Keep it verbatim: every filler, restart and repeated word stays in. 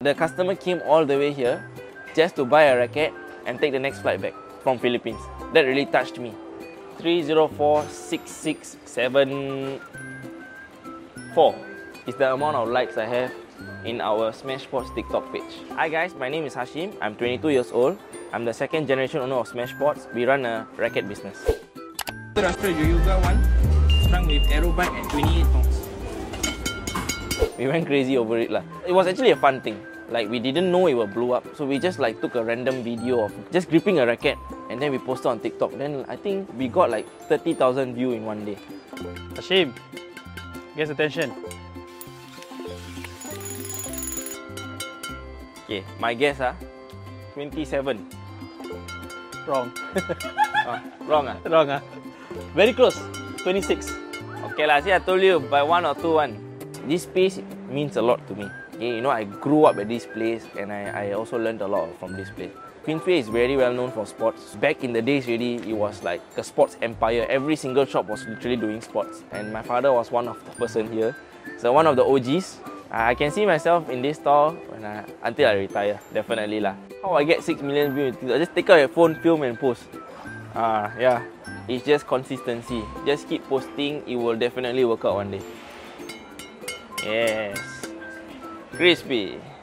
The customer came all the way here just to buy a racket and take the next flight back from Philippines. That really touched me. three zero four six six seven four is the amount of likes I have in our Smash Sports TikTok page. Hi guys, my name is Hashim. I'm twenty-two years old. I'm the second generation owner of Smash Sports. We run a racket business. After you got one, sprung with aero bike and twenty-eight pounds. We went crazy over it lah. It was actually a fun thing. Like we didn't know it would blow up, so we just like took a random video of just gripping a racket and then we posted on TikTok. Then I think we got like thirty thousand views in one day. Hashim, guess attention. Okay, my guess ah, twenty-seven. Wrong. Ah, wrong ah. Wrong ah. Very close. twenty-six. Okay lah, see I told you by one or two one. This place means a lot to me. Okay, you know, I grew up at this place and I, I also learned a lot from this place. Queensway is very well known for sports. Back in the days really, it was like a sports empire. Every single shop was literally doing sports. And my father was one of the person here. So one of the O Gs. I can see myself in this store when I, until I retire, definitely lah. How I get six million views? I just take out your phone, film and post. Ah, yeah. It's just consistency. Just keep posting, it will definitely work out one day. Yes. Crispy.